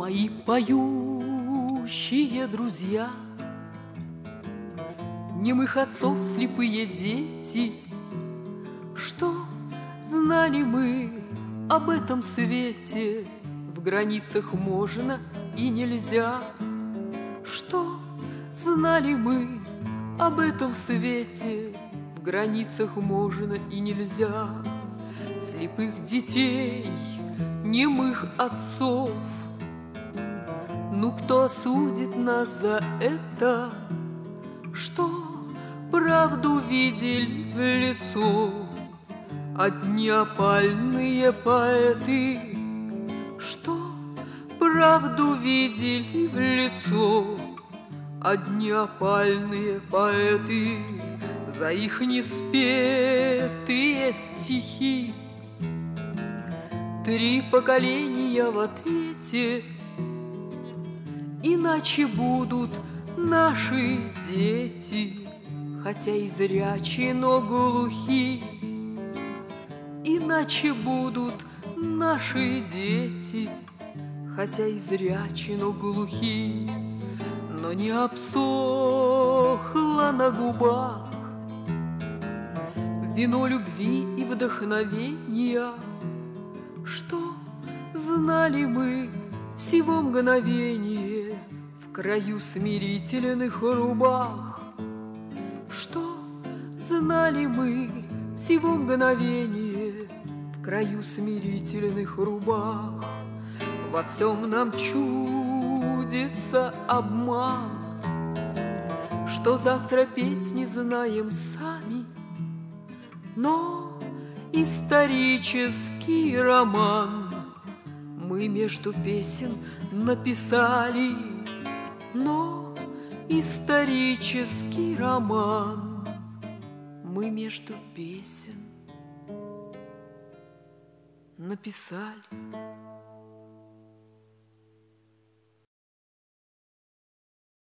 Мои поющие друзья, немых отцов слепые дети, что знали мы об этом свете, в границах можно и нельзя. Что знали мы об этом свете, в границах можно и нельзя. Слепых детей, немых отцов, ну кто осудит нас за это? Что правду видели в лицо одни опальные поэты, что правду видели в лицо одни опальные поэты, за их неспетые стихи 3 поколения в ответе. Иначе будут наши дети, хотя и зрячие, но глухи. Иначе будут наши дети, хотя и зрячие, но глухи. Но не обсохло на губах вино любви и вдохновения, что знали мы всего мгновение в краю смирительных рубах, что знали мы всего мгновение в краю смирительных рубах. Во всем нам чудится обман, что завтра петь не знаем сами, но исторический роман мы между песен написали, но исторический роман мы между песен написали.